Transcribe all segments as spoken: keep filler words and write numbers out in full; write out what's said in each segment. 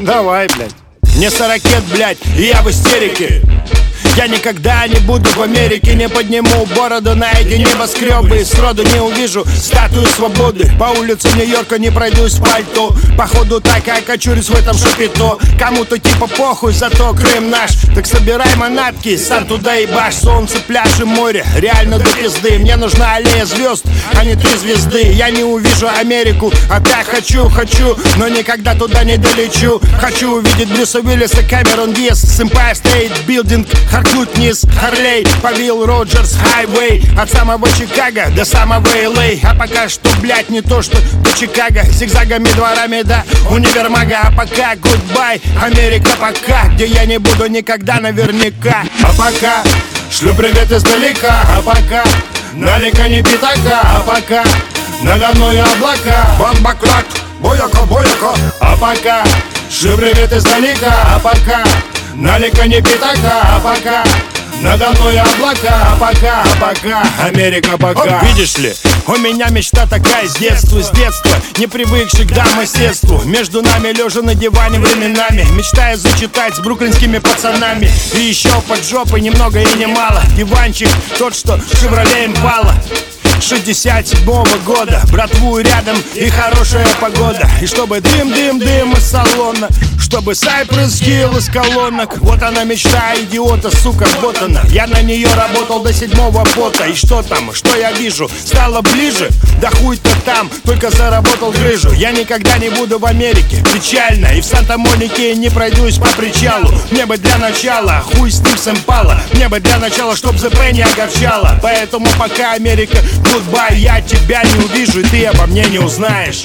Давай, блядь. Мне сорокет, блядь, и я в истерике. Я никогда не буду в Америке, не подниму бороду на эти небоскребы и сроду не увижу статую свободы. По улице Нью-Йорка не пройдусь в пальто. Походу так я кочурюсь в этом шапито. Кому-то типа похуй, зато Крым наш. Так собирай манатки, сам туда ебашь. Солнце, пляж и море, реально до пизды. Мне нужна аллея звезд, а не три звезды. Я не увижу Америку, а так хочу, хочу, но никогда туда не долечу. Хочу увидеть Брюса Уиллиса, Камерон Диас с Empire State Building, харкнуть вниз Харлей по Вилл Роджерс Хайвей. От самого Чикаго до самого Эл Эй. А пока что, блядь, не то что до Чикаго. Зигзагами, дворами до универмага. А пока, гудбай, Америка пока. Где я не буду никогда наверняка. А пока, шлю привет издалека. А пока, налека не пятака. А пока, надо мной облака. Бомбоклад, бояко, бояко. А пока, шлю привет издалека. А пока, налека не пятака, а пока надо мной облака, а пока, а пока Америка пока. О, видишь ли, у меня мечта такая с детства, с детства, не привыкший к домоседству. Между нами лежа на диване временами, мечтаю зачитать с бруклинскими пацанами. И еще под жопой немного и немало. Диванчик тот, что Шевроле Импала шестьдесят седьмого года. Братву рядом и хорошая погода. И чтобы дым-дым-дым из салона, чтобы Сайпресс Хилл из колонок. Вот она мечта идиота, сука, вот она. Я на нее работал до седьмого пота. И что там, что я вижу? Стало ближе? Да хуй-то там, только заработал грыжу. Я никогда не буду в Америке, печально. И в Санта-Монике не пройдусь по причалу. Мне бы для начала, хуй с ним с Импала. Мне бы для начала, чтоб ЗП не огорчало. Поэтому пока Америка, гудбай, я тебя не увижу, и ты обо мне не узнаешь.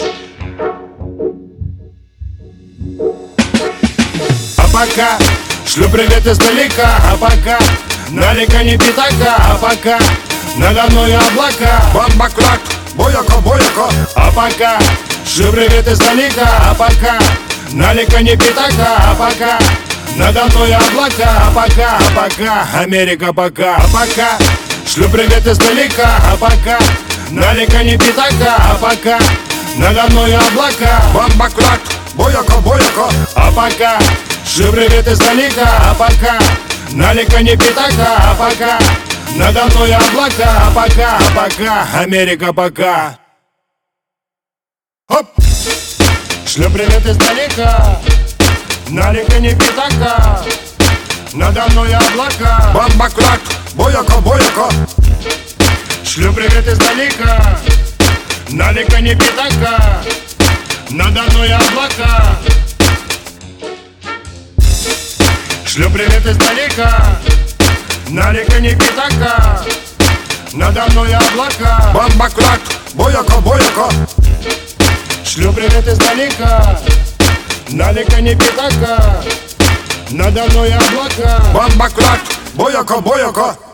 А пока, шлю привет издалека. А пока, налека не пятака. А пока, надо мной облака. Бомбоклад, бояко, бояко. А пока, шлю привет издалека. А пока, налека не пятака. А пока, надо мной облака. А пока, а пока Америка пока. А пока, шлю привет издалека. А пока, налека не пятака. А пока, надо мной облака. Бомбоклад, бояко, бояко. А пока, шлю привет издалека. А пока, налека не пятака. А пока, надо мной облака. А пока, а пока Америка пока. Хоп! Шлю привет издалека. Налека не пятака. Надо мной облака. Бомбоклад, бояко, бояко. Шлю привет издалека. Налека не пятака. Надо мной облака. Шлю привет издалека. Налека не пятака. Надо мной облака. Бомбоклад, бояко, бояко. Шлю привет издалека. Налека не пятака. Надо мной облака. Бомбоклад, бояко, бояко.